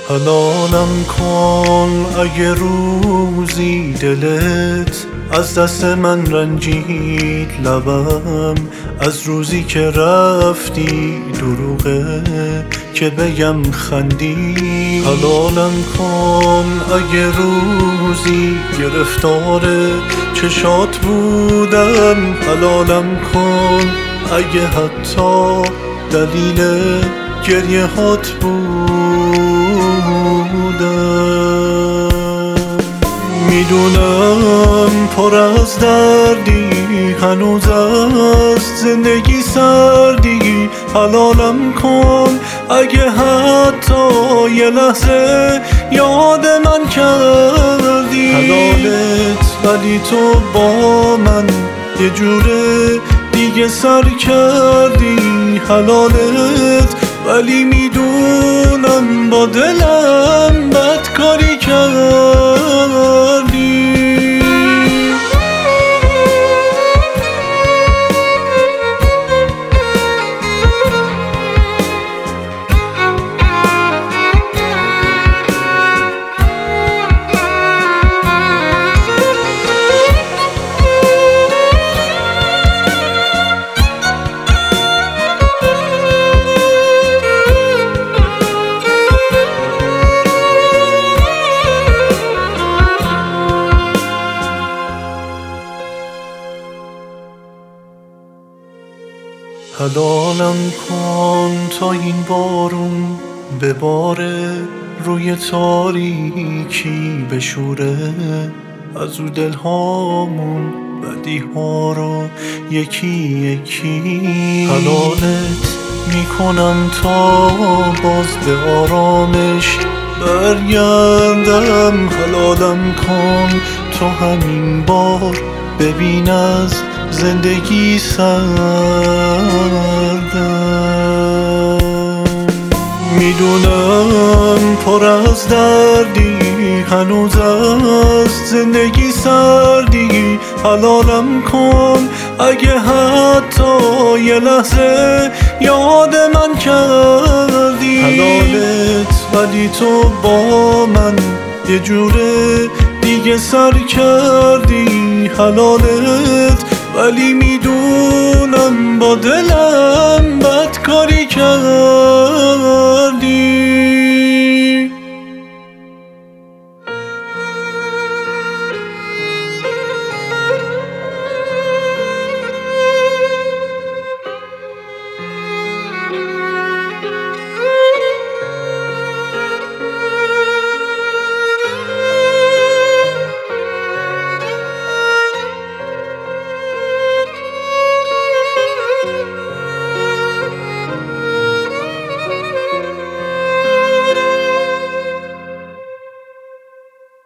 حلالم کن اگه روزی دلت از دست من رنجید لبم، از روزی که رفتی دروغه که بگم خندی. حلالم کن اگه روزی گرفتار چشات بودم، حلالم کن اگه حتی دلیل گریه هات بودم. میدونم پر از دردی، هنوز از زندگی سردی. حلالم کن اگه حتی یه لحظه یاد من کردی. حلالت ولی تو با من یه جوره دیگه سر کردی. حلالت ولی میدونم با دلم بد کاری کردی. حلالم کن تا این بارون بباره روی تاریکی بشوره، از او دلهامون بدی ها رو یکی یکی. حلالت میکنم تا باز به آرامش برگردم. حلالم کن تو همین بار ببین از زندگی سردم. میدونم پر از دردی، هنوز از زندگی سردی. حلالم کن اگه حتی یه لحظه یاد من کردی. حلالت ولی تو با من یه جوره دیگه سر کردی. حلالت ولی میدونم با دلم بد